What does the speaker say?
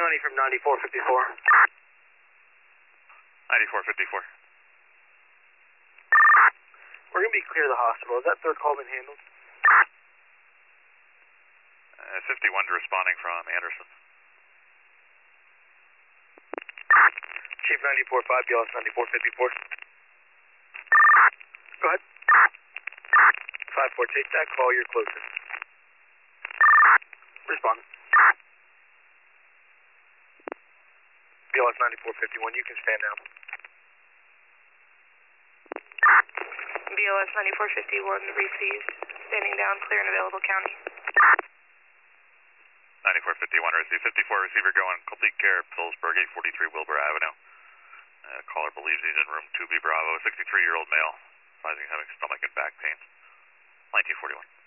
money from 9454. 9454. We're going to be clear of the hospital. Has that third call been handled? 51's responding from Anderson. Chief 94.5, BLS 9454. Go ahead. 5-4, take that call, you're closest. Respond. BLS 9451, you can stand down. BLS 9451 received. Standing down, clear and available county. 9451 received. 54 receiver going complete care, Phillipsburg 843 Wilbur Avenue. Caller believes he's in room 2B Bravo. 63-year-old male, advising having stomach and back pain. 1941.